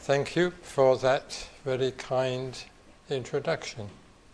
Thank you for that very kind introduction.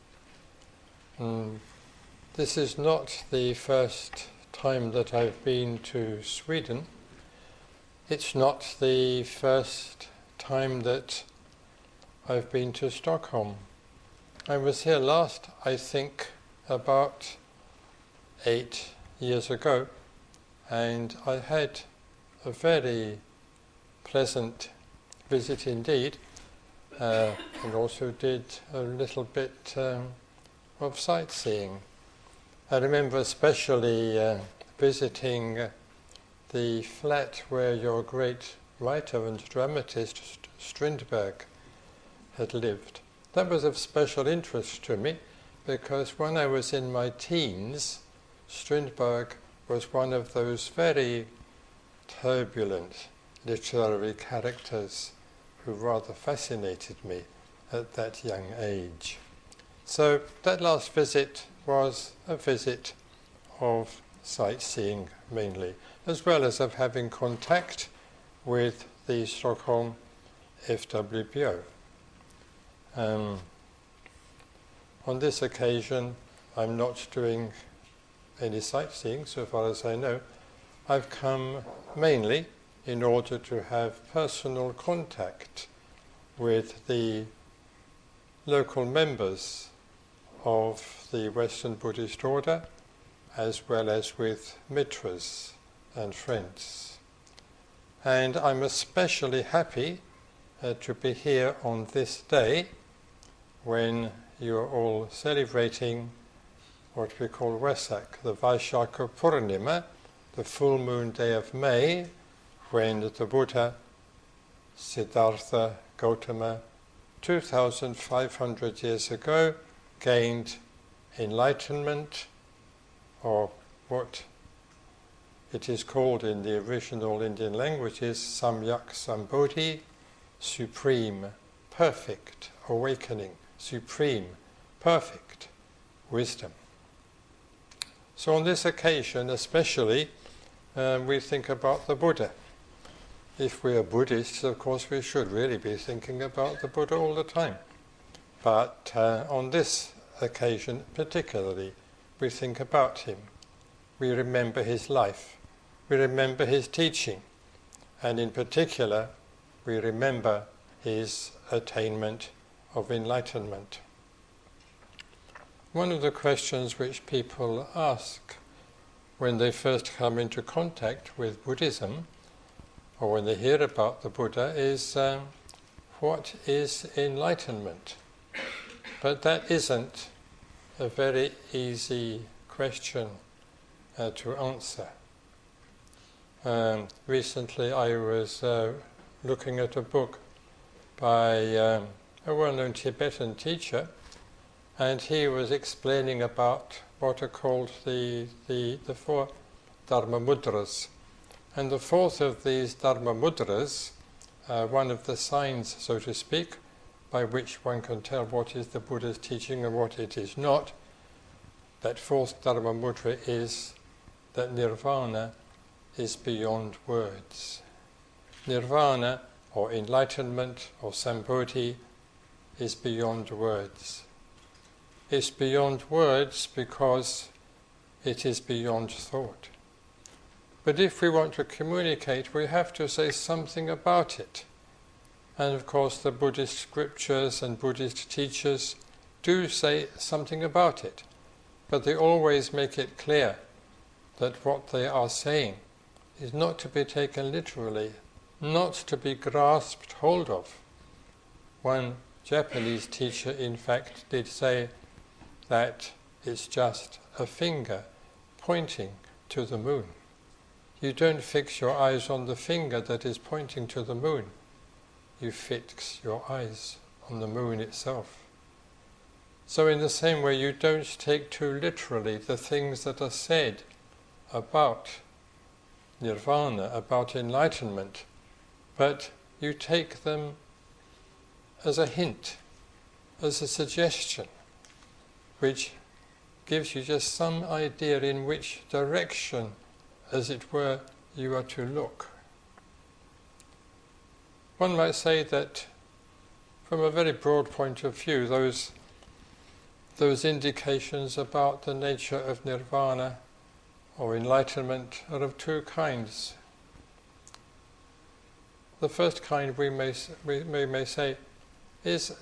This is not the first time that I've been to Sweden. It's not the first time that I've been to Stockholm. I was here last, I think, about 8 years ago, and I had a very pleasant visit indeed, and also did a little bit of sightseeing. I remember especially visiting the flat where your great writer and dramatist Strindberg had lived. That was of special interest to me because when I was in my teens, Strindberg was one of those very turbulent literary characters who rather fascinated me at that young age. So that last visit was a visit of sightseeing mainly, as well as of having contact with the Stockholm FWPO. On this occasion, I'm not doing any sightseeing, so far as I know. I've come mainly in order to have personal contact with the local members of the Western Buddhist Order, as well as with mitras and friends. And I'm especially happy to be here on this day when you're all celebrating what we call Vesak, the Vaishaka Purnima, the full moon day of May, when the Buddha, Siddhartha Gautama, 2,500 years ago, gained enlightenment, or what it is called in the original Indian languages, Samyak Sambodhi, supreme, perfect awakening, supreme, perfect wisdom. So on this occasion especially, we think about the Buddha. If we are Buddhists, of course, we should really be thinking about the Buddha all the time. But on this occasion particularly, we think about him. We remember his life. We remember his teaching. And in particular, we remember his attainment of enlightenment. One of the questions which people ask when they first come into contact with Buddhism, or when they hear about the Buddha, is what is enlightenment? But that isn't a very easy question to answer. Recently I was looking at a book by a well-known Tibetan teacher, and he was explaining about what are called the four Dharma Mudras. And the fourth of these Dharma Mudras, one of the signs, so to speak, by which one can tell what is the Buddha's teaching and what it is not, that fourth Dharma Mudra is that nirvana is beyond words. Nirvana, or enlightenment, or sambodhi, is beyond words. It's beyond words because it is beyond thought. But if we want to communicate, we have to say something about it. And of course the Buddhist scriptures and Buddhist teachers do say something about it, but they always make it clear that what they are saying is not to be taken literally, not to be grasped hold of. One Japanese teacher, in fact, did say that it's just a finger pointing to the moon. You don't fix your eyes on the finger that is pointing to the moon. You fix your eyes on the moon itself. So in the same way, you don't take too literally the things that are said about nirvana, about enlightenment, but you take them as a hint, as a suggestion, which gives you just some idea in which direction, as it were, you are to look. one might say that from a very broad point of view, those indications about the nature of nirvana or enlightenment are of two kinds. The first kind we may say is,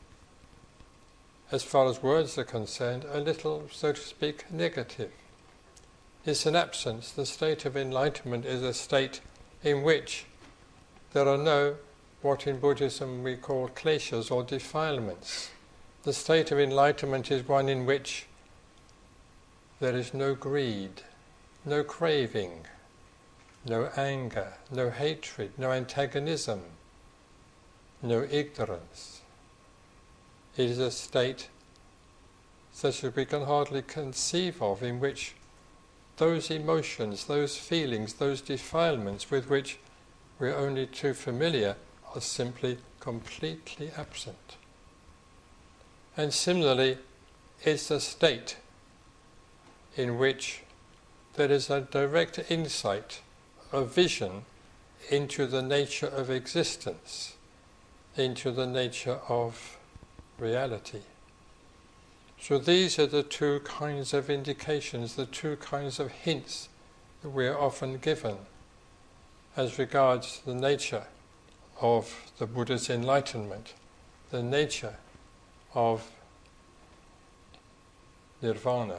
as far as words are concerned, a little, so to speak, negative. It's an absence. The state of enlightenment is a state in which there are no, what in Buddhism we call kleshas or defilements. The state of enlightenment is one in which there is no greed, no craving, no anger, no hatred, no antagonism, no ignorance. It is a state such as we can hardly conceive of, in which those emotions, those feelings, those defilements with which we're only too familiar are simply completely absent. And similarly, it's a state in which there is a direct insight, a vision into the nature of existence, into the nature of reality. So these are the two kinds of indications, the two kinds of hints that we are often given as regards the nature of the Buddha's enlightenment, the nature of nirvana.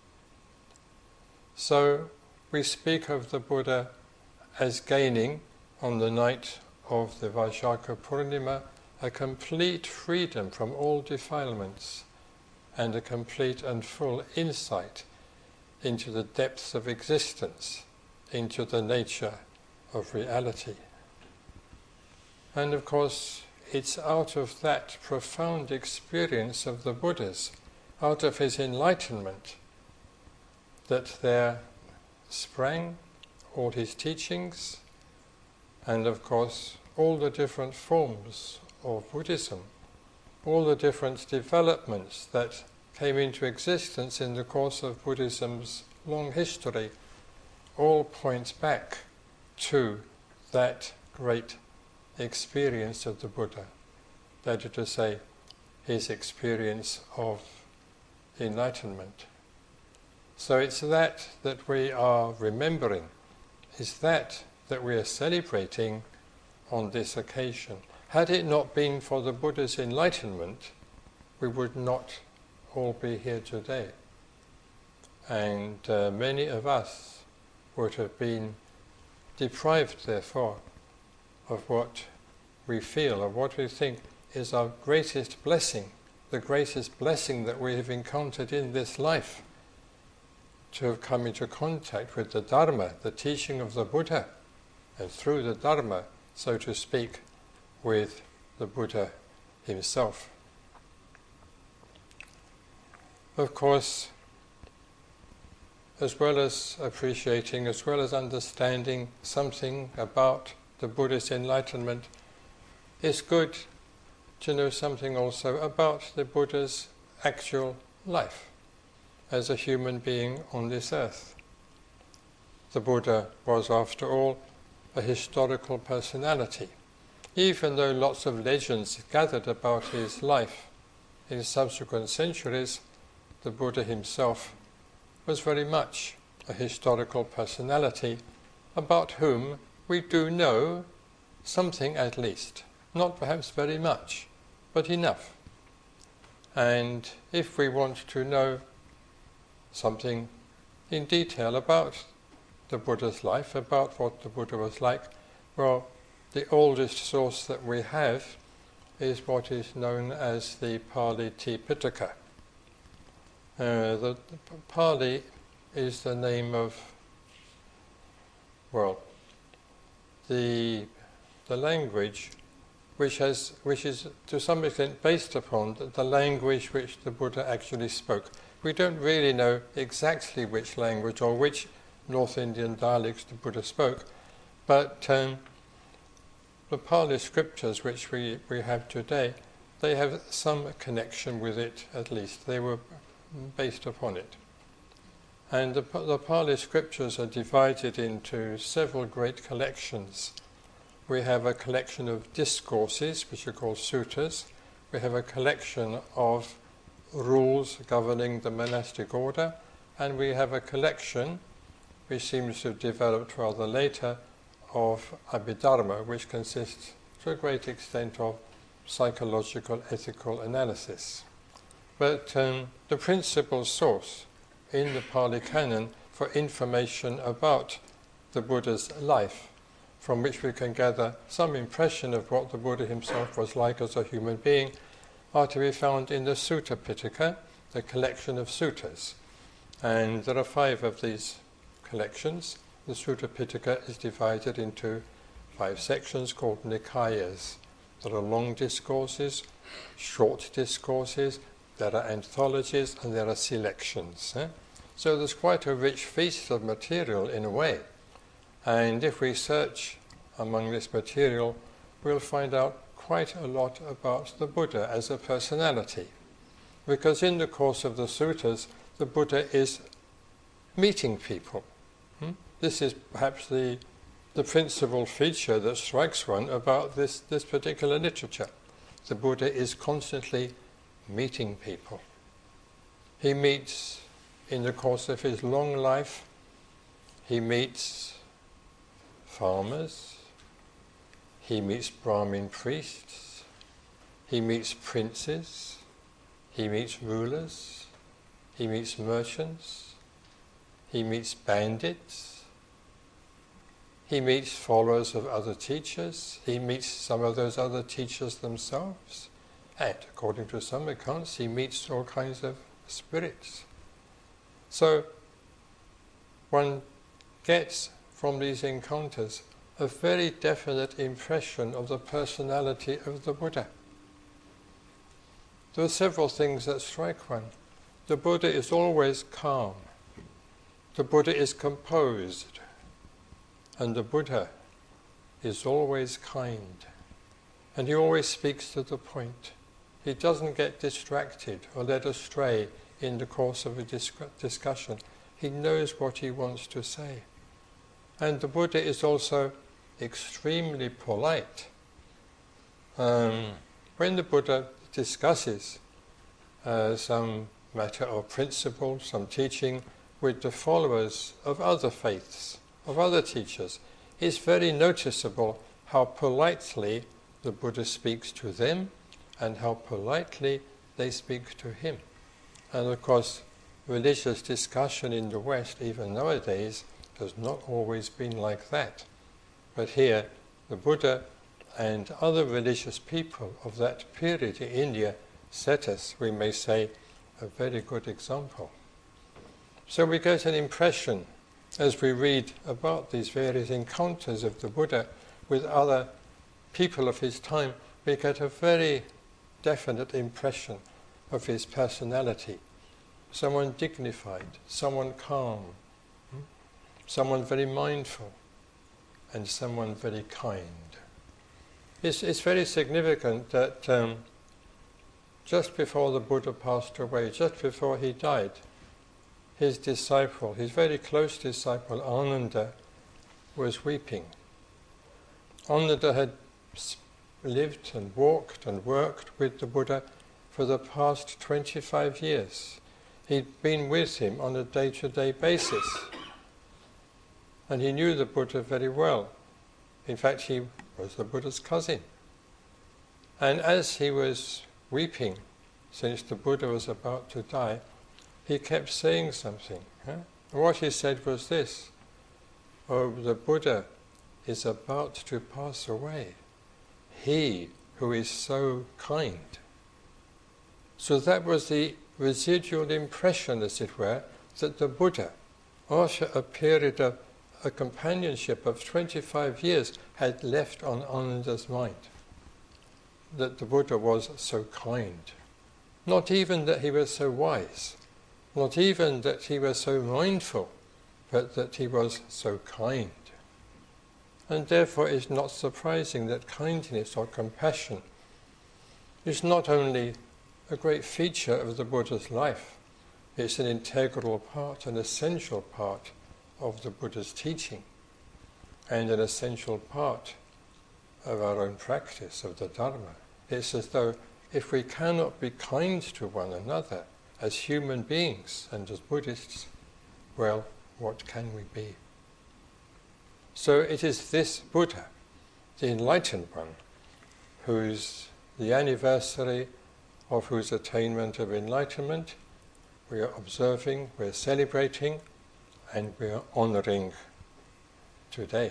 So we speak of the Buddha as gaining, on the night of the Vaisakha Purnima, a complete freedom from all defilements and a complete and full insight into the depths of existence, into the nature of reality. And of course, it's out of that profound experience of the Buddha's, out of his enlightenment, that there sprang all his teachings, and of course all the different forms of Buddhism, all the different developments that came into existence in the course of Buddhism's long history, all point back to that great experience of the Buddha, that is to say, his experience of enlightenment. So it's that we are remembering, is that we are celebrating on this occasion. Had it not been for the Buddha's enlightenment, we would not all be here today. And many of us would have been deprived, therefore, of what we feel, of what we think is our greatest blessing, the greatest blessing that we have encountered in this life, to have come into contact with the Dharma, the teaching of the Buddha, and through the Dharma, so to speak, with the Buddha himself. Of course, as well as appreciating, as well as understanding something about the Buddha's enlightenment, it's good to know something also about the Buddha's actual life as a human being on this earth. The Buddha was, after all, a historical personality. Even though lots of legends gathered about his life in subsequent centuries, the Buddha himself was very much a historical personality about whom we do know something at least. Not perhaps very much, but enough. And if we want to know something in detail about the Buddha's life, about what the Buddha was like, well, the oldest source that we have is what is known as the Pali Tipitaka. The Pali is the name of, well, the language which is to some extent based upon the language which the Buddha actually spoke. We don't really know exactly which language or which North Indian dialects the Buddha spoke, but the Pali scriptures which we have today, they have some connection with it at least. They were based upon it. And the Pali scriptures are divided into several great collections. we have a collection of discourses, which are called suttas. We have a collection of rules governing the monastic order, and we have a collection, which seems to have developed rather later, of Abhidharma, which consists to a great extent of psychological, ethical analysis. But the principal source in the Pali Canon for information about the Buddha's life, from which we can gather some impression of what the Buddha himself was like as a human being, are to be found in the Sutta Pitaka, the collection of suttas. And there are 5 of these collections. The Sutta Pitaka is divided into 5 sections called Nikayas. There are long discourses, short discourses, there are anthologies, and there are selections. So there's quite a rich feast of material in a way. And if we search among this material, we'll find out quite a lot about the Buddha as a personality. Because in the course of the suttas, the Buddha is meeting people. This is perhaps the principal feature that strikes one about this particular literature. The Buddha is constantly meeting people. He meets, in the course of his long life, he meets farmers, he meets Brahmin priests, he meets princes, he meets rulers, he meets merchants, he meets bandits, he meets followers of other teachers, he meets some of those other teachers themselves, and according to some accounts, he meets all kinds of spirits. So one gets from these encounters a very definite impression of the personality of the Buddha. There are several things that strike one. The Buddha is always calm. The Buddha is composed. And the Buddha is always kind. And he always speaks to the point. He doesn't get distracted or led astray in the course of a discussion. He knows what he wants to say. And the Buddha is also extremely polite. When the Buddha discusses some matter or principle, some teaching with the followers of other faiths, of other teachers, it's very noticeable how politely the Buddha speaks to them and how politely they speak to him. And of course, religious discussion in the West, even nowadays, has not always been like that. But here, the Buddha and other religious people of that period in India set us, we may say, a very good example. So we get an impression, as we read about these various encounters of the Buddha with other people of his time, we get a very definite impression of his personality. Someone dignified, someone calm, someone very mindful, and someone very kind. It's very significant that just before the Buddha passed away, just before he died, his disciple, his very close disciple, Ananda, was weeping. Ananda had lived and walked and worked with the Buddha for the past 25 years. He'd been with him on a day-to-day basis. And he knew the Buddha very well. In fact, he was the Buddha's cousin. And as he was weeping, since the Buddha was about to die, he kept saying something. And what he said was this: "Oh, the Buddha is about to pass away. He who is so kind." So that was the residual impression, as it were, that the Buddha, after a period of a companionship of 25 years, had left on Ananda's mind. That the Buddha was so kind. Not even that he was so wise, not even that he was so mindful, but that he was so kind. And therefore it's not surprising that kindness or compassion is not only a great feature of the Buddha's life, it's an integral part, an essential part of the Buddha's teaching, and an essential part of our own practice of the Dharma. It's as though if we cannot be kind to one another as human beings and as Buddhists, well, what can we be? So it is this Buddha, the Enlightened One, whose the anniversary of whose attainment of enlightenment we are observing, we're celebrating, and we are honouring today.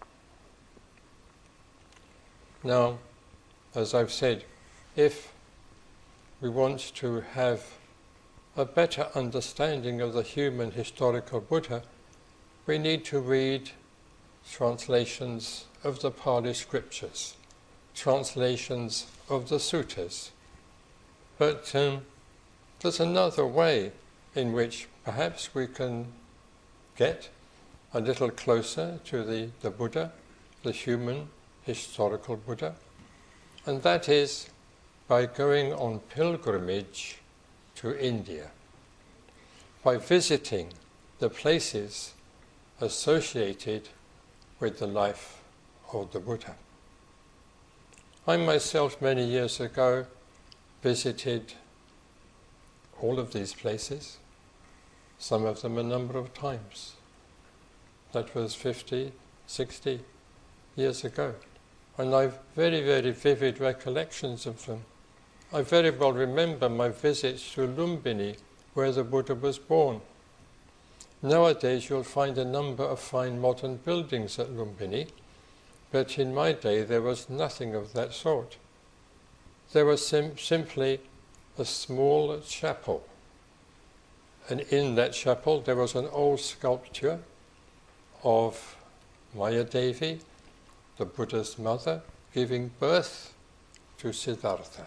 Now, as I've said, if we want to have a better understanding of the human historical Buddha, we need to read translations of the Pali scriptures, translations of the suttas. But there's another way in which perhaps we can get a little closer to the Buddha, the human historical Buddha, and that is by going on pilgrimage to India, by visiting the places associated with the life of the Buddha. I myself, many years ago, visited all of these places, some of them a number of times. That was 50, 60 years ago. And I've very, very vivid recollections of them. I very well remember my visits to Lumbini, where the Buddha was born. Nowadays you'll find a number of fine modern buildings at Lumbini, but in my day there was nothing of that sort. There was simply a small chapel, and in that chapel there was an old sculpture of Mayadevi, the Buddha's mother, giving birth to Siddhartha.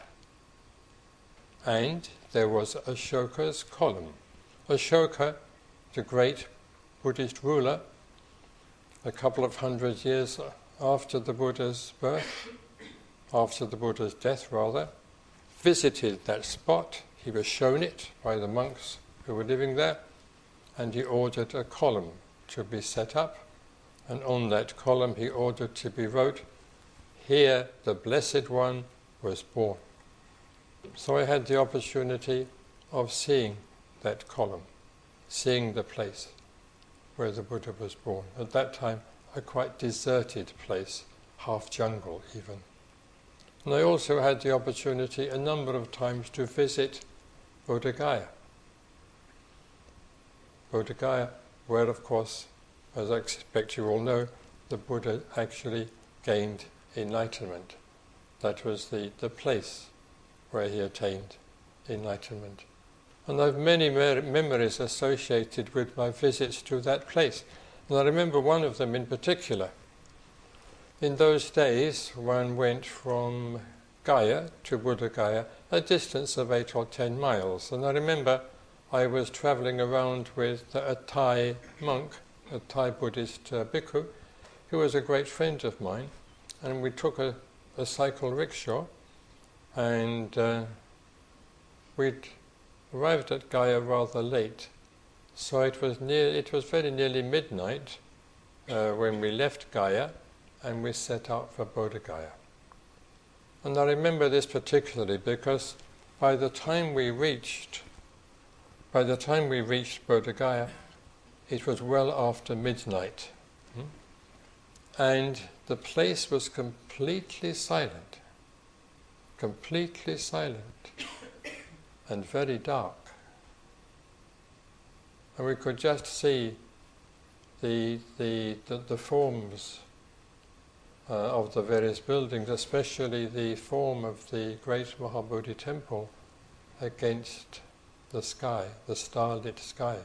And there was Ashoka's column. Ashoka, the great Buddhist ruler, a couple of hundred years after the Buddha's birth, after the Buddha's death rather, visited that spot. He was shown it by the monks who were living there, and he ordered a column to be set up, and on that column he ordered to be wrote, "Here the Blessed One was born." So I had the opportunity of seeing that column, seeing the place where the Buddha was born. At that time, a quite deserted place, half jungle even. And I also had the opportunity a number of times to visit Bodh Gaya. Bodh Gaya, where of course, as I expect you all know, the Buddha actually gained enlightenment. That was the place where he attained enlightenment. And I have many memories associated with my visits to that place. And I remember one of them in particular. In those days, one went from Gaya to Bodh Gaya, a distance of 8 or 10 miles. And I remember I was travelling around with a Thai monk, a Thai Buddhist bhikkhu, who was a great friend of mine. And we took a cycle rickshaw, and we'd arrived at Gaya rather late. So it was very nearly midnight when we left Gaya, and we set out for Bodh Gaya. And I remember this particularly because by the time we reached Bodh Gaya, it was well after midnight. And the place was completely silent, and very dark. And we could just see the forms of the various buildings, especially the form of the great Mahabodhi temple against the sky, the starlit sky.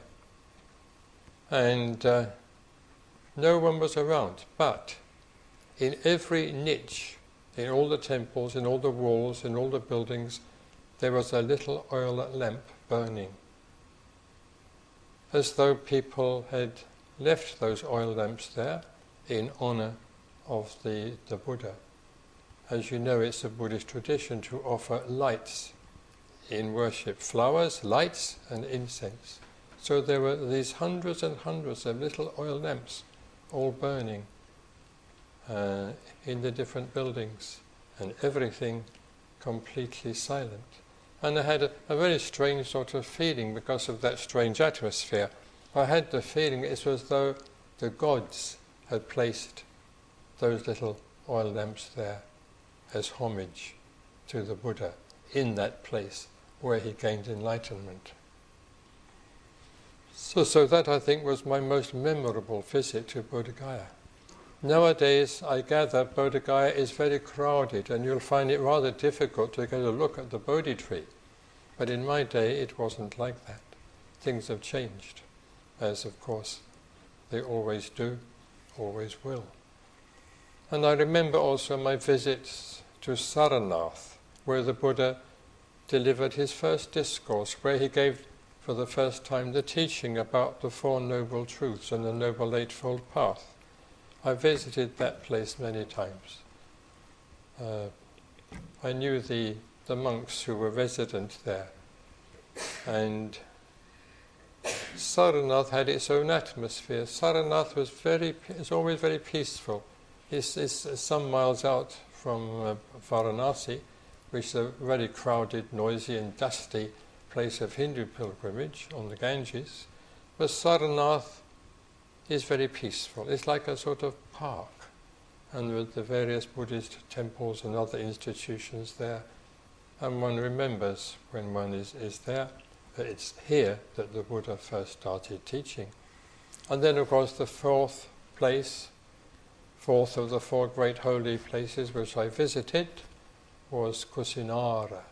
And no one was around, but in every niche, in all the temples, in all the walls, in all the buildings, there was a little oil lamp burning, as though people had left those oil lamps there in honour of the Buddha. As you know, it's a Buddhist tradition to offer lights in worship, flowers, lights and incense. So there were these hundreds and hundreds of little oil lamps all burning in the different buildings, and everything completely silent. And I had a very strange sort of feeling because of that strange atmosphere. I had the feeling it was as though the gods had placed those little oil lamps there as homage to the Buddha in that place where he gained enlightenment. So that, I think, was my most memorable visit to Bodh Gaya. Nowadays, I gather Bodh Gaya is very crowded, and you'll find it rather difficult to get a look at the Bodhi tree. But in my day, it wasn't like that. Things have changed, as of course they always do, always will. And I remember also my visits to Sarnath, where the Buddha delivered his first discourse, where he gave for the first time the teaching about the Four Noble Truths and the Noble Eightfold Path. I visited that place many times. I knew the monks who were resident there, and Sarnath had its own atmosphere. Sarnath is always very peaceful. It's some miles out from Varanasi, which is a very crowded, noisy and dusty place of Hindu pilgrimage on the Ganges. But Sarnath is very peaceful. It's like a sort of park, and with the various Buddhist temples and other institutions there. And one remembers when one is there that it's here that the Buddha first started teaching. And then, of course, the fourth of the four great holy places which I visited was Kusinara.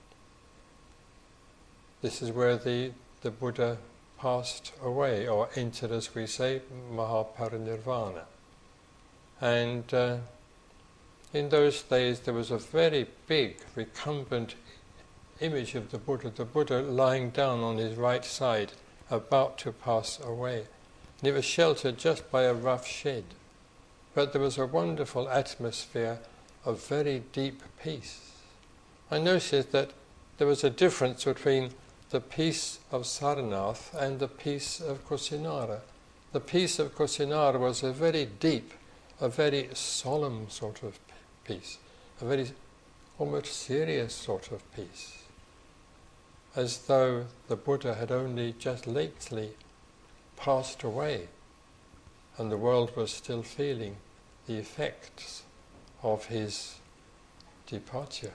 This is where the Buddha passed away, or entered, as we say, Mahaparinirvana. And in those days there was a very big, recumbent image of the Buddha lying down on his right side, about to pass away. And it was sheltered just by a rough shed. But there was a wonderful atmosphere of very deep peace. I noticed that there was a difference between the peace of Sarnath and the peace of Kusinara. The peace of Kusinara was a very deep, a very solemn sort of peace, a very almost serious sort of peace, as though the Buddha had only just lately passed away and the world was still feeling the effects of his departure.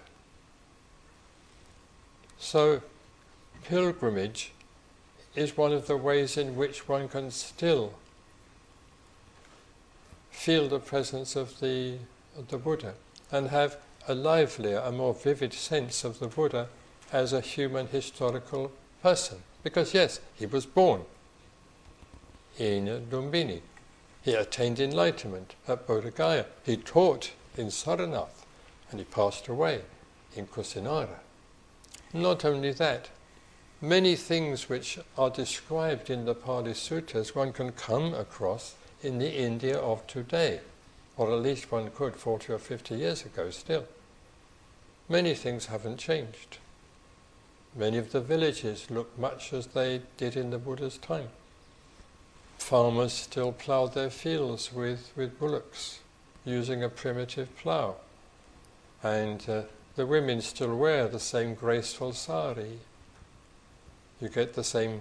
So pilgrimage is one of the ways in which one can still feel the presence of the Buddha and have a livelier, a more vivid sense of the Buddha as a human historical person. Because yes, he was born in Lumbini. He attained enlightenment at Bodh Gaya. He taught in Sarnath, and he passed away in Kusinara. Not only that, many things which are described in the Pali Suttas one can come across in the India of today, or at least one could 40 or 50 years ago still. Many things haven't changed. Many of the villages look much as they did in the Buddha's time. Farmers still plough their fields with bullocks, using a primitive plough. And the women still wear the same graceful sari. You get the same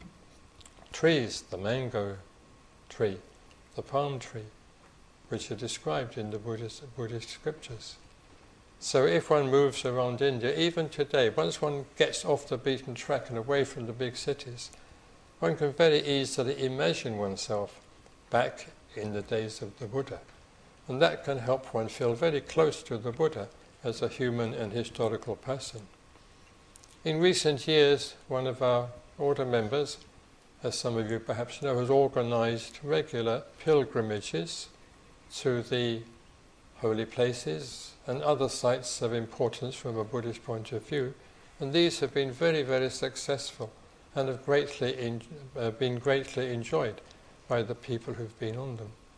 trees, the mango tree, the palm tree, which are described in the Buddhist scriptures. So if one moves around India, even today, once one gets off the beaten track and away from the big cities, one can very easily imagine oneself back in the days of the Buddha. And that can help one feel very close to the Buddha as a human and historical person. In recent years, one of our order members, as some of you perhaps know, has organized regular pilgrimages to the holy places and other sites of importance from a Buddhist point of view, and these have been very, very successful and have been greatly enjoyed by the people who've been on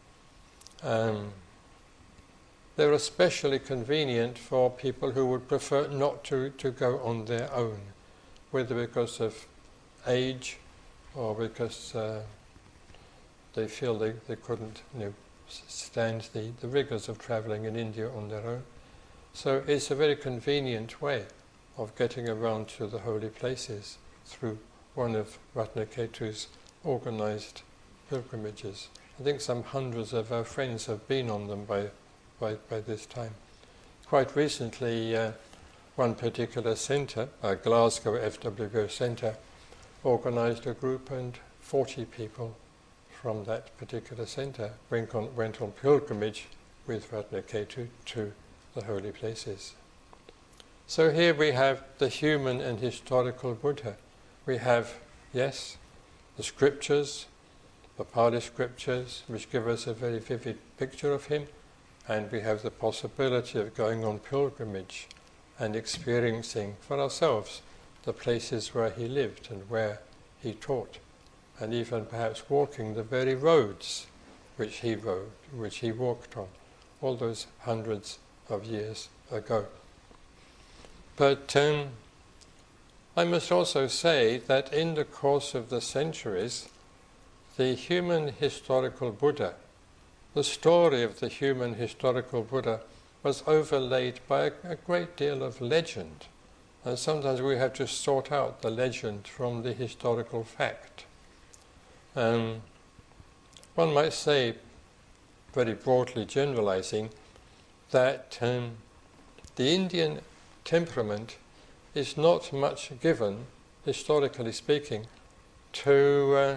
them. They're especially convenient for people who would prefer not to go on their own, whether because of age or because they feel they couldn't stand the rigours of travelling in India on their own. So it's a very convenient way of getting around to the holy places through one of Ratnaketu's organised pilgrimages. I think some hundreds of our friends have been on them by this time. Quite recently, one particular centre, Glasgow FWO Centre, organised a group, and 40 people from that particular centre went on pilgrimage with Ratnaketu to the holy places. So here we have the human and historical Buddha. We have, yes, the scriptures, the Pali scriptures, which give us a very vivid picture of him, and we have the possibility of going on pilgrimage and experiencing for ourselves the places where he lived and where he taught, and even perhaps walking the very roads which he rode, which he walked on, all those hundreds of years ago. But I must also say that in the course of the centuries, the human historical Buddha, the story of the human historical Buddha, was overlaid by a great deal of legend. And sometimes we have to sort out the legend from the historical fact. One might say, very broadly generalizing, that the Indian temperament is not much given, historically speaking, to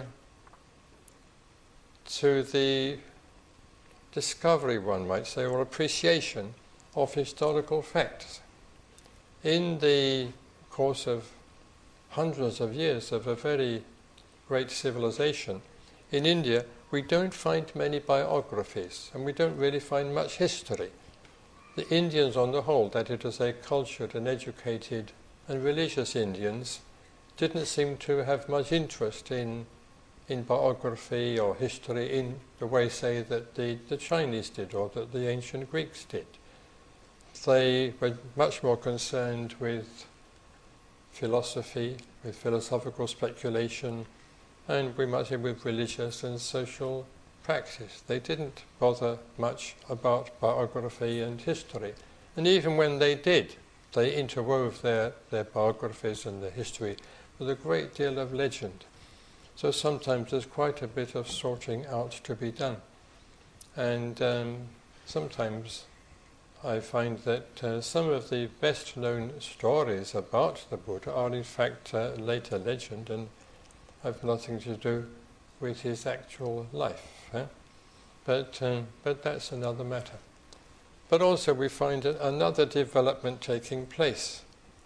the discovery, one might say, or appreciation of historical facts. In the course of hundreds of years of a very great civilization, in India we don't find many biographies, and we don't really find much history. The Indians on the whole, that is to say cultured and educated and religious Indians, didn't seem to have much interest in biography or history in the way, say, that the Chinese did or that the ancient Greeks did. They were much more concerned with philosophy, with philosophical speculation, and we might say with religious and social practice. They didn't bother much about biography and history. And even when they did, they interwove their biographies and their history with a great deal of legend. So sometimes there's quite a bit of sorting out to be done. And sometimes I find that some of the best known stories about the Buddha are in fact later legend and have nothing to do with his actual life. But that's another matter. But also we find another development taking place.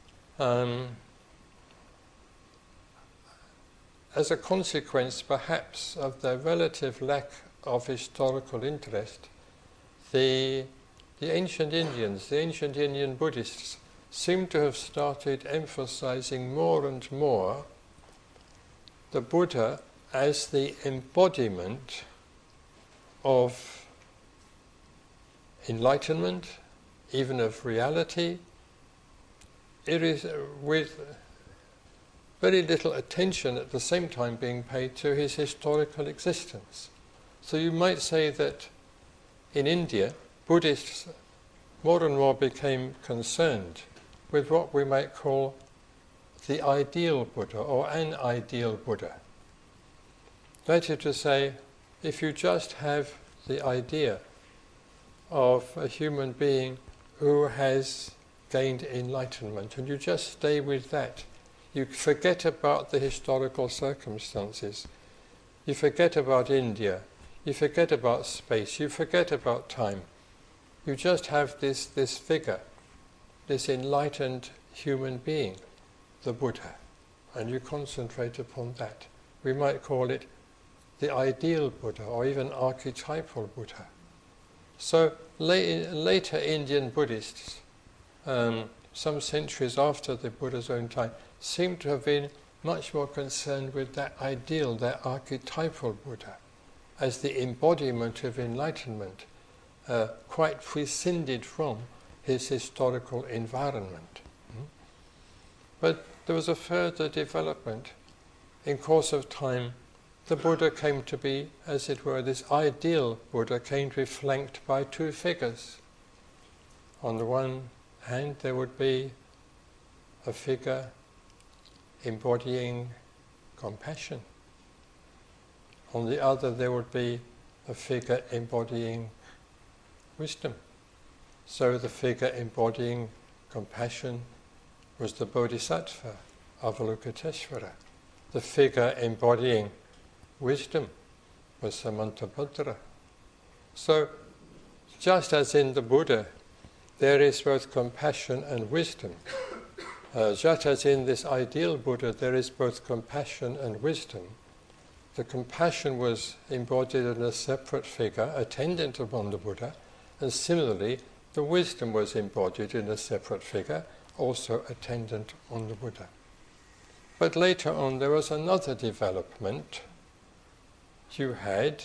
As a consequence, perhaps, of their relative lack of historical interest, the ancient Indians, the ancient Indian Buddhists, seem to have started emphasizing more and more the Buddha as the embodiment of enlightenment, even of reality, with very little attention at the same time being paid to his historical existence. So you might say that in India, Buddhists more and more became concerned with what we might call the ideal Buddha or an ideal Buddha. That is to say, if you just have the idea of a human being who has gained enlightenment and you just stay with that, you forget about the historical circumstances, you forget about India, you forget about space, you forget about time. You just have this figure, this enlightened human being, the Buddha, and you concentrate upon that. We might call it the ideal Buddha or even archetypal Buddha. So later Indian Buddhists, some centuries after the Buddha's own time, seem to have been much more concerned with that ideal, that archetypal Buddha, as the embodiment of enlightenment, quite prescinded from his historical environment. But there was a further development. In course of time, the Buddha came to be, as it were, this ideal Buddha came to be flanked by two figures. On the one hand, there would be a figure embodying compassion. On the other, there would be a figure embodying wisdom. So the figure embodying compassion was the Bodhisattva, Avalokiteshvara. The figure embodying wisdom was Samantabhadra. So, just as in the Buddha, there is both compassion and wisdom. Just as in this ideal Buddha, there is both compassion and wisdom. The compassion was embodied in a separate figure, attendant upon the Buddha, and similarly, the wisdom was embodied in a separate figure, also attendant on the Buddha. But later on, there was another development. You had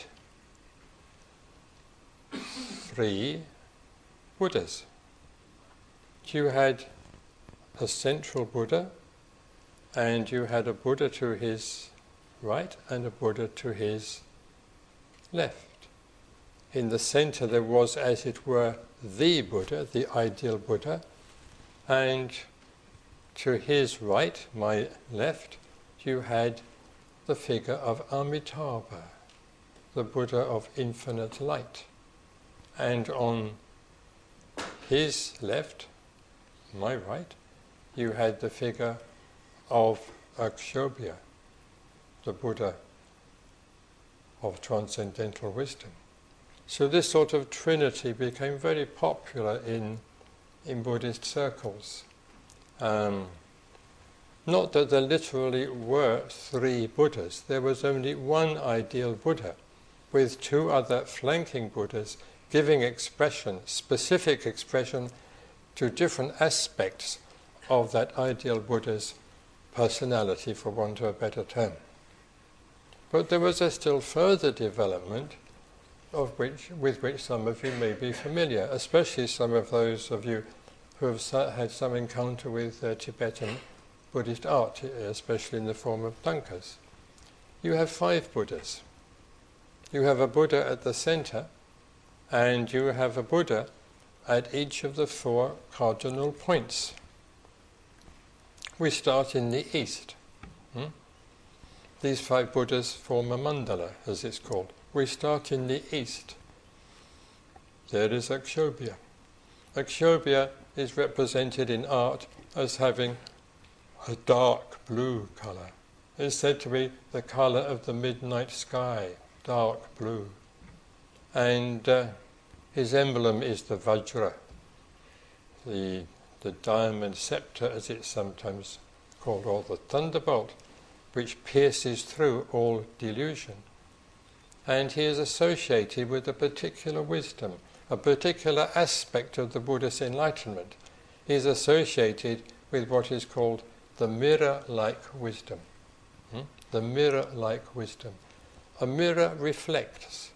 3 Buddhas. You had a central Buddha, and you had a Buddha to his right and a Buddha to his left. In the center there was, as it were, the Buddha, the ideal Buddha, and to his right, my left, you had the figure of Amitabha, the Buddha of infinite light. And on his left, my right, you had the figure of Akshobhya, the Buddha of transcendental wisdom. So this sort of trinity became very popular in Buddhist circles. Not that there literally were 3 Buddhas, there was only one ideal Buddha, with 2 other flanking Buddhas giving expression, specific expression, to different aspects of that ideal Buddha's personality, for want of a better term. But there was a still further development with which some of you may be familiar, especially some of those of you who have had some encounter with Tibetan Buddhist art, especially in the form of tankas. You have 5 Buddhas. You have a Buddha at the center, and you have a Buddha at each of the 4 cardinal points. We start in the east. These 5 Buddhas form a mandala, as it's called. We start in the east. There is Akshobhya. Akshobhya is represented in art as having a dark blue colour. It's said to be the colour of the midnight sky, dark blue. And his emblem is the Vajra, the diamond sceptre, as it's sometimes called, or the thunderbolt, which pierces through all delusion. And he is associated with a particular wisdom, a particular aspect of the Buddha's enlightenment. He is associated with what is called the mirror-like wisdom. The mirror-like wisdom. A mirror reflects,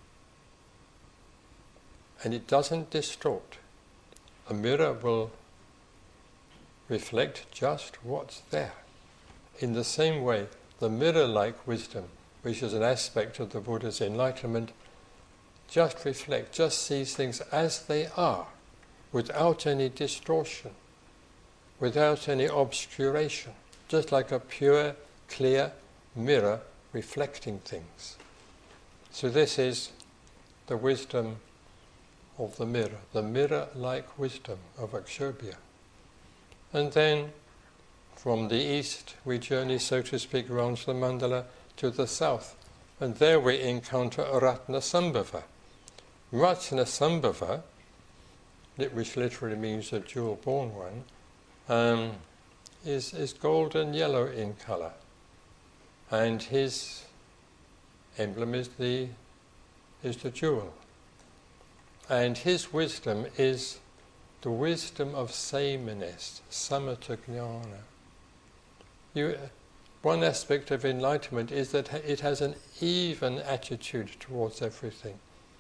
and it doesn't distort. A mirror will reflect just what's there. In the same way, the mirror-like wisdom, which is an aspect of the Buddha's enlightenment, just reflects, just sees things as they are, without any distortion, without any obscuration, just like a pure, clear mirror reflecting things. So this is the wisdom of the mirror-like wisdom of Akshobhya. And then, from the east, we journey, so to speak, around the mandala to the south, and there we encounter Ratnasambhava. Ratnasambhava, which literally means a jewel-born one, is golden yellow in colour, and his emblem is the jewel. And his wisdom is the wisdom of sameness, samatha jnana. One aspect of enlightenment is that it has an even attitude towards everything.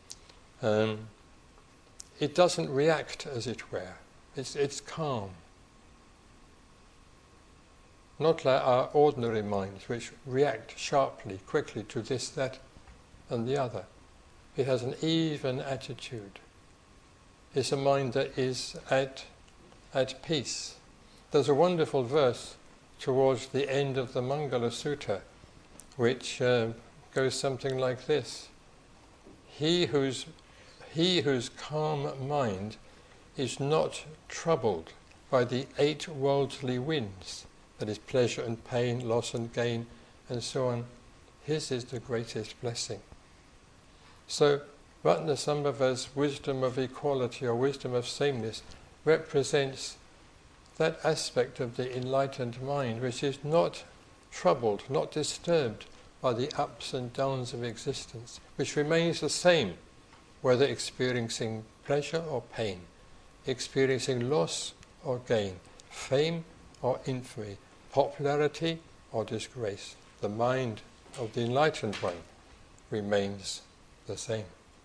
It doesn't react, as it were. It's calm. not like our ordinary minds, which react sharply, quickly to this, that, and the other. It has an even attitude. It's a mind that is at peace. There's a wonderful verse towards the end of the Mangala Sutta, which goes something like this: He whose calm mind is not troubled by the 8 worldly winds, that is pleasure and pain, loss and gain, and so on, his is the greatest blessing. So Ratnasambhava's wisdom of equality or wisdom of sameness represents that aspect of the enlightened mind which is not troubled, not disturbed by the ups and downs of existence, which remains the same, whether experiencing pleasure or pain, experiencing loss or gain, fame or infamy, popularity or disgrace. The mind of the enlightened one remains the same.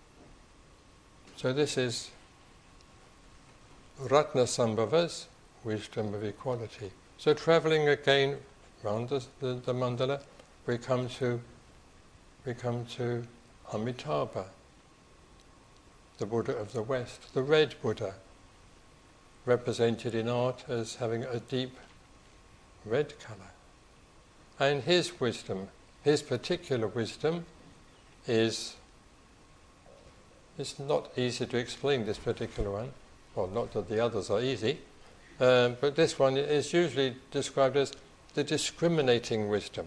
So this is Ratnasambhava's wisdom of equality. So travelling again round the mandala, we come to Amitabha, the Buddha of the West, the red Buddha, represented in art as having a deep red colour. And his wisdom, his particular wisdom, is, it's not easy to explain, this particular one. Well, not that the others are easy, but this one is usually described as the discriminating wisdom.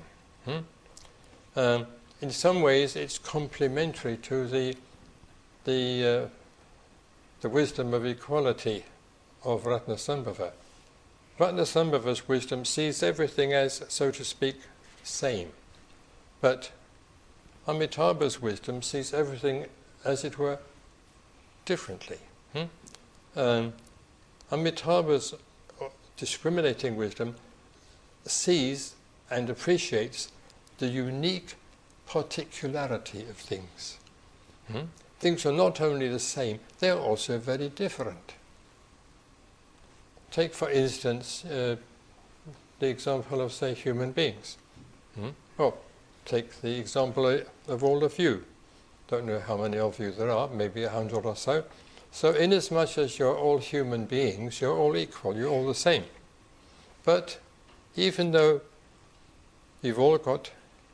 In some ways it's complementary to the wisdom of equality of Ratnasambhava. Ratnasambhava's wisdom sees everything as, so to speak, same. But Amitabha's wisdom sees everything, as it were, differently. Amitabha's discriminating wisdom sees and appreciates the unique particularity of things. Things are not only the same, they are also very different. Take, for instance, the example of, say, human beings. Well, take the example of all of you. Don't know how many of you there are, maybe 100 or so. So inasmuch as you're all human beings, you're all equal, you're all the same. But even though you've all got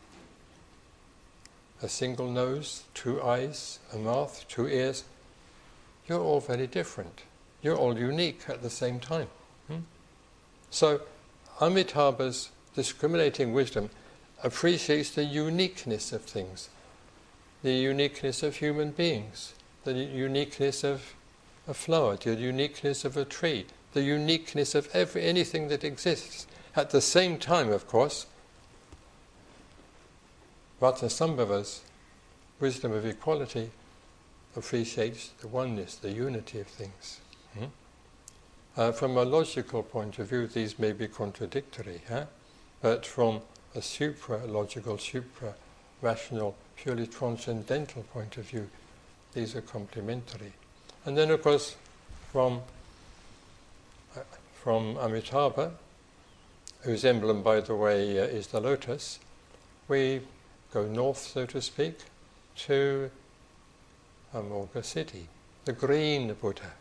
a single nose, 2 eyes, a mouth, 2 ears, you're all very different. You're all unique at the same time. So Amitabha's discriminating wisdom appreciates the uniqueness of things, the uniqueness of human beings, the uniqueness of a flower, the uniqueness of a tree, the uniqueness of anything that exists. At the same time, of course, Ratnasambhava's wisdom of equality appreciates the oneness, the unity of things. From a logical point of view, these may be contradictory, but from a supra-logical, supra-rational, purely transcendental point of view, these are complementary. And then, of course, from Amitabha, whose emblem, by the way, is the lotus, we go north, so to speak, to Amogha Siddhi, the green Buddha.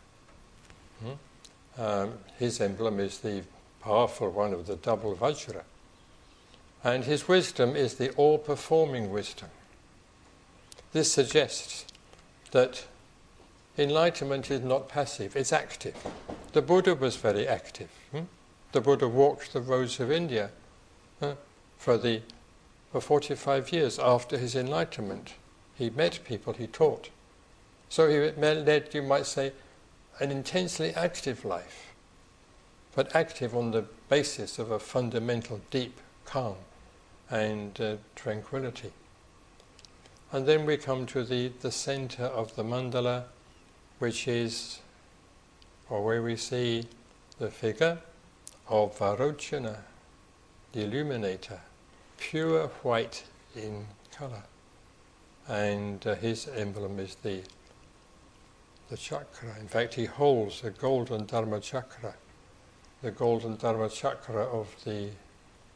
His emblem is the powerful one of the double Vajra. And his wisdom is the all-performing wisdom. This suggests that enlightenment is not passive, it's active. The Buddha was very active. The Buddha walked the roads of India for 45 years after his enlightenment. He met people, he taught. So he led, you might say, an intensely active life, but active on the basis of a fundamental deep calm and tranquility. And then we come to the center of the mandala, which is, or where we see the figure of Vairocana, the illuminator, pure white in colour. And his emblem is the chakra. In fact, he holds a golden Dharma chakra, the golden Dharma chakra of the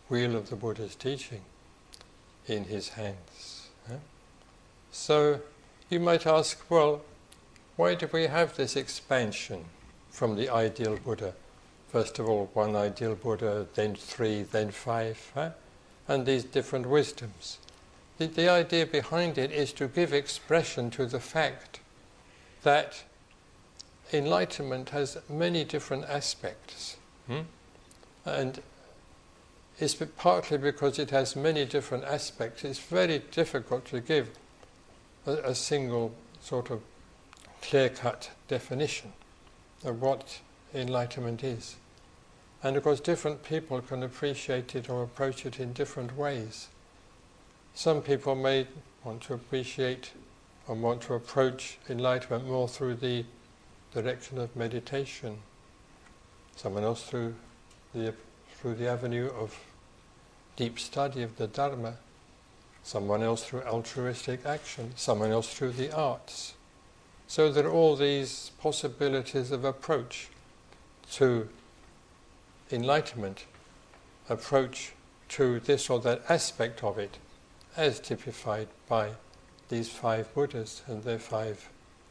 wheel of the Buddha's teaching in his hands. So you might ask, well, why do we have this expansion from the ideal Buddha? First of all, one ideal Buddha, then 3, then 5, and these different wisdoms. The idea behind it is to give expression to the fact that enlightenment has many different aspects. And it's partly because it has many different aspects, it's very difficult to give a single sort of clear-cut definition of what enlightenment is. And of course different people can appreciate it or approach it in different ways. Some people may want to appreciate and want to approach enlightenment more through the direction of meditation. Someone else through the avenue of deep study of the Dharma. Someone else through altruistic action. Someone else through the arts. So there are all these possibilities of approach to enlightenment, approach to this or that aspect of it, as typified by these 5 Buddhas and their 5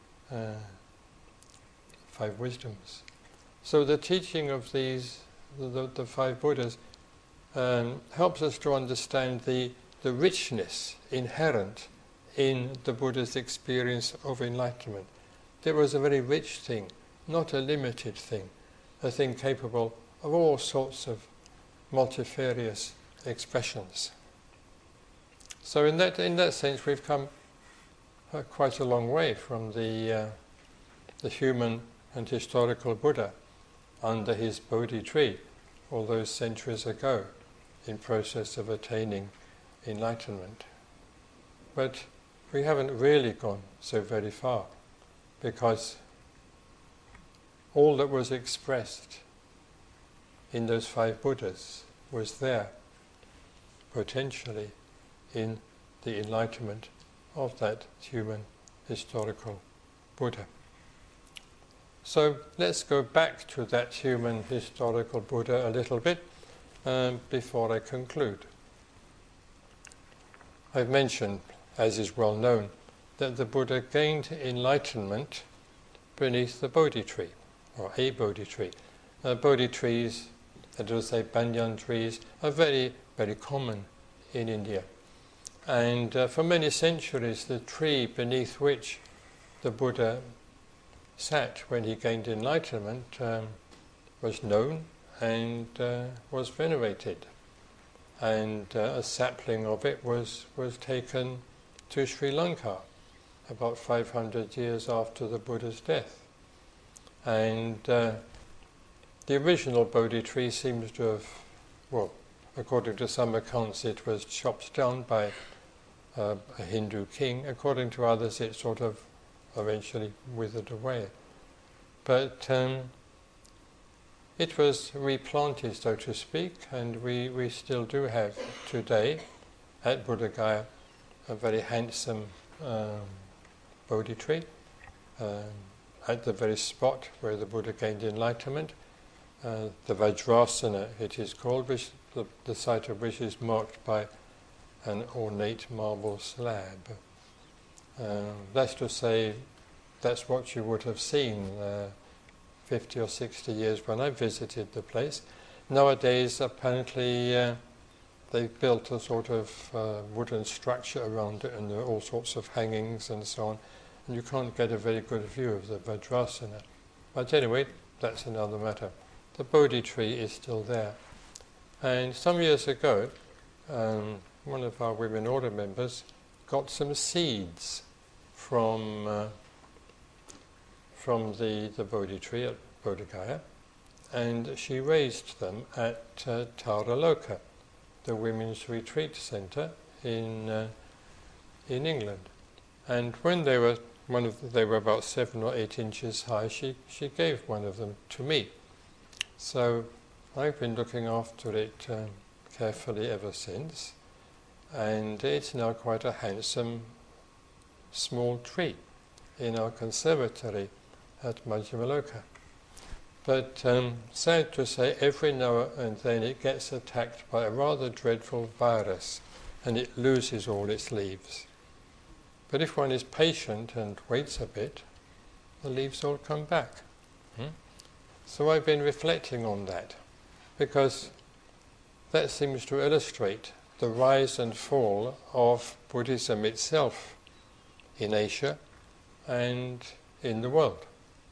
wisdoms. So the teaching of these, the 5 Buddhas, helps us to understand the richness inherent in the Buddha's experience of enlightenment. It was a very rich thing, not a limited thing, a thing capable of all sorts of multifarious expressions. So in that sense we've come quite a long way from the human and historical Buddha under his Bodhi tree all those centuries ago in process of attaining enlightenment. But we haven't really gone so very far, because all that was expressed in those 5 Buddhas was there, potentially, in the enlightenment of that human historical Buddha. So let's go back to that human historical Buddha a little bit before I conclude. I've mentioned, as is well known, that the Buddha gained enlightenment beneath the Bodhi tree, or a Bodhi tree. Bodhi trees, that is to say banyan trees, are very, very common in India. And for many centuries the tree beneath which the Buddha sat when he gained enlightenment was known and was venerated. And a sapling of it was taken to Sri Lanka about 500 years after the Buddha's death. And the original Bodhi tree seems to have, well, according to some accounts it was chopped down by a Hindu king. According to others it sort of eventually withered away. But it was replanted, so to speak, and we still do have today at Buddha Gaya a very handsome Bodhi tree at the very spot where the Buddha gained enlightenment. The Vajrasana it is called, which the site of which is marked by an ornate marble slab. That's to say, that's what you would have seen 50 or 60 years when I visited the place. Nowadays, apparently, they've built a sort of wooden structure around it, and there are all sorts of hangings and so on, and you can't get a very good view of the Vajrasana. But anyway, that's another matter. The Bodhi tree is still there. And some years ago, one of our women order members got some seeds from the Bodhi tree at Bodhi Gaya, and she raised them at Taraloka, the women's retreat centre in England. And when they were about 7 or 8 inches high, she gave one of them to me. So I've been looking after it carefully ever since, and it's now quite a handsome small tree in our conservatory at Majjhima Loka. But sad to say, every now and then it gets attacked by a rather dreadful virus and it loses all its leaves. But if one is patient and waits a bit, the leaves all come back. So I've been reflecting on that, because that seems to illustrate the rise and fall of Buddhism itself in Asia and in the world.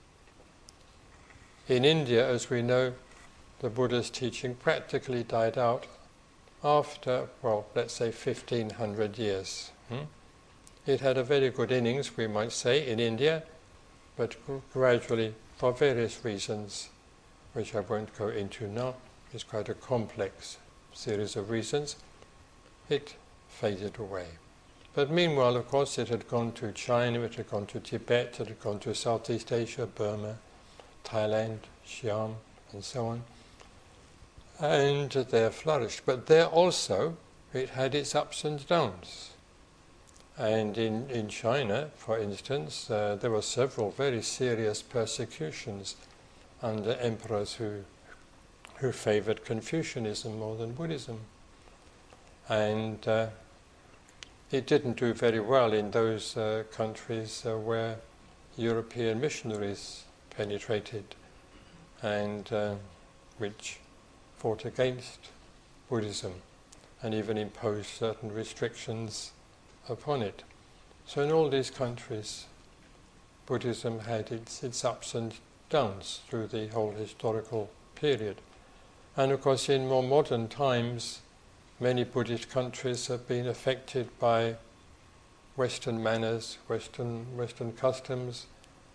In India, as we know, the Buddha's teaching practically died out after, well, let's say 1500 years. It had a very good innings, we might say, in India, but gradually, for various reasons, which I won't go into now, it's quite a complex series of reasons, it faded away. But meanwhile, of course, it had gone to China, it had gone to Tibet, it had gone to Southeast Asia, Burma, Thailand, Siam, and so on. And there flourished. But there also, it had its ups and downs. And in China, for instance, there were several very serious persecutions under emperors who favoured Confucianism more than Buddhism. And it didn't do very well in those countries where European missionaries penetrated and which fought against Buddhism and even imposed certain restrictions upon it. So in all these countries, Buddhism had its ups and downs through the whole historical period. And of course, in more modern times, many Buddhist countries have been affected by Western manners, Western customs,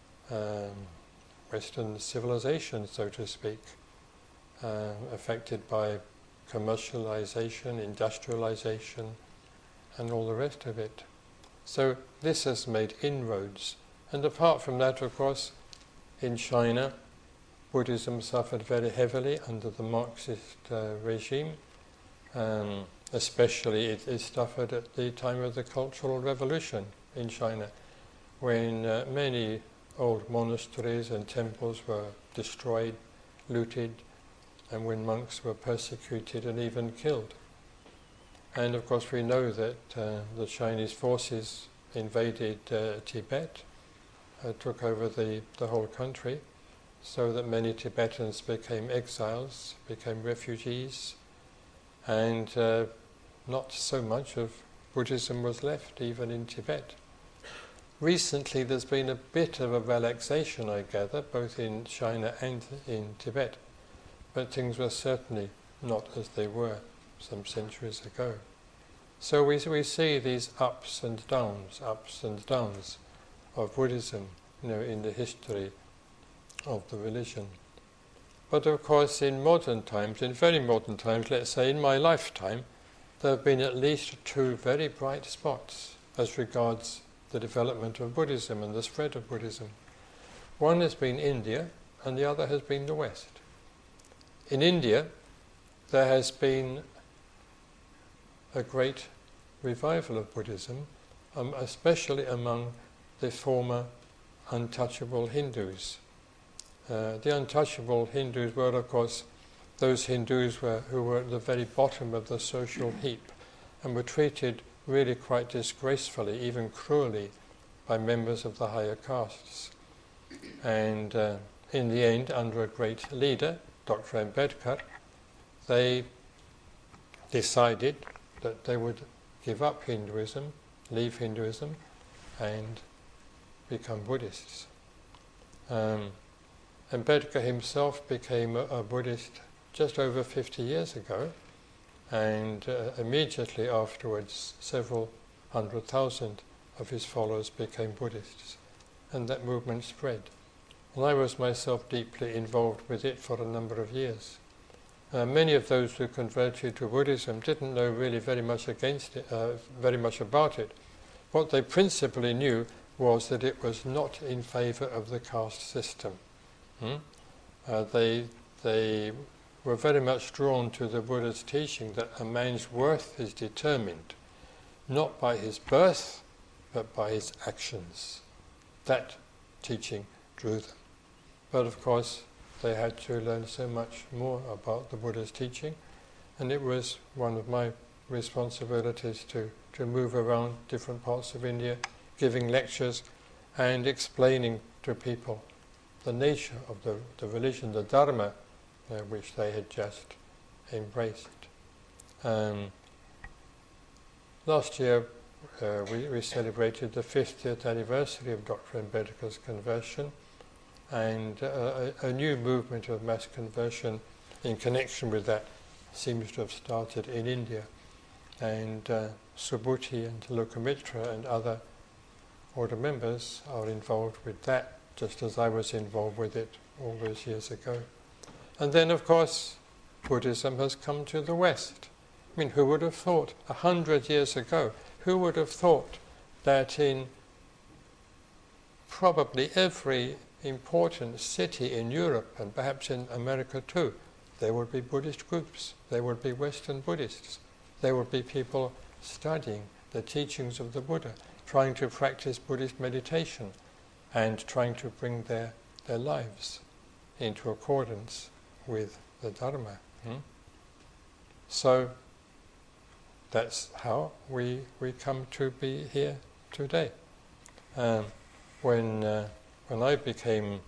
Western civilization, so to speak, affected by commercialization, industrialization, and all the rest of it. So this has made inroads. And apart from that, of course, in China, Buddhism suffered very heavily under the Marxist regime. Especially it suffered at the time of the Cultural Revolution in China, when many old monasteries and temples were destroyed, looted, and when monks were persecuted and even killed. And of course we know that the Chinese forces invaded Tibet, took over the whole country, so that many Tibetans became exiles, became refugees, and not so much of Buddhism was left even in Tibet. Recently there's been a bit of a relaxation, I gather, both in China and in Tibet, but things were certainly not as they were some centuries ago. So we see these ups and downs of Buddhism, in the history of the religion. But of course in modern times, in very modern times, let's say in my lifetime, there have been at least two very bright spots as regards the development of Buddhism and the spread of Buddhism. One has been India and the other has been the West. In India, there has been a great revival of Buddhism, especially among the former untouchable Hindus. The untouchable Hindus were, of course, those Hindus who were at the very bottom of the social heap and were treated really quite disgracefully, even cruelly, by members of the higher castes. And in the end, under a great leader, Dr. Ambedkar, they decided that they would give up Hinduism, leave Hinduism, and become Buddhists. Ambedkar himself became a Buddhist just over 50 years ago, and immediately afterwards several 100,000 of his followers became Buddhists, and that movement spread. And I was myself deeply involved with it for a number of years. Many of those who converted to Buddhism didn't know really very much about it. What they principally knew was that it was not in favour of the caste system. They were very much drawn to the Buddha's teaching that a man's worth is determined not by his birth but by his actions. That teaching drew them. But of course they had to learn so much more about the Buddha's teaching, and it was one of my responsibilities to move around different parts of India, giving lectures and explaining to people the nature of the religion, the Dharma, which they had just embraced. Last year we celebrated the 50th anniversary of Dr. Ambedkar's conversion, and a new movement of mass conversion in connection with that seems to have started in India. And Subhuti and Lokamitra and other order members are involved with that, just as I was involved with it all those years ago. And then, of course, Buddhism has come to the West. I mean, who would have thought 100 years ago, who would have thought that in probably every important city in Europe, and perhaps in America too, there would be Buddhist groups, there would be Western Buddhists, there would be people studying the teachings of the Buddha, trying to practice Buddhist meditation, and trying to bring their lives into accordance with the Dharma. So that's how we come to be here today. When I became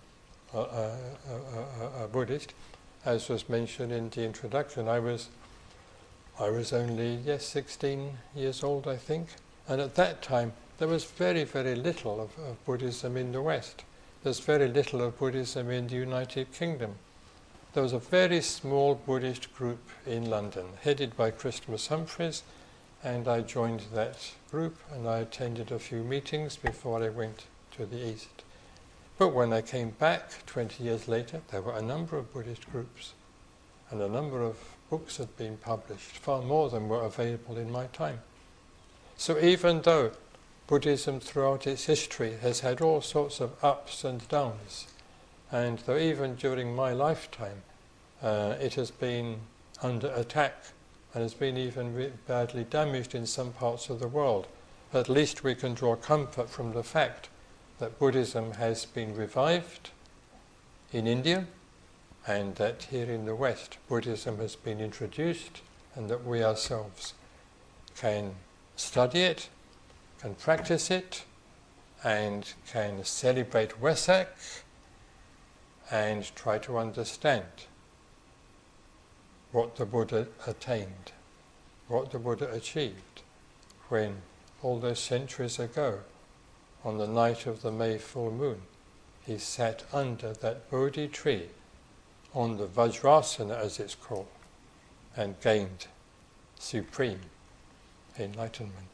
a Buddhist, as was mentioned in the introduction, I was only 16 years old, I think, and at that time there was very, very little of Buddhism in the West. There's very little of Buddhism in the United Kingdom. There was a very small Buddhist group in London, headed by Christmas Humphreys, and I joined that group and I attended a few meetings before I went to the East. But when I came back 20 years later, there were a number of Buddhist groups, and a number of books had been published, far more than were available in my time. So even though Buddhism throughout its history has had all sorts of ups and downs, and though even during my lifetime it has been under attack and has been even badly damaged in some parts of the world, at least we can draw comfort from the fact that Buddhism has been revived in India, and that here in the West Buddhism has been introduced, and that we ourselves can study it, can practice it, and can celebrate Wesak and try to understand what the Buddha attained, what the Buddha achieved when all those centuries ago, on the night of the May full moon, he sat under that Bodhi tree on the Vajrasana, as it's called, and gained supreme enlightenment.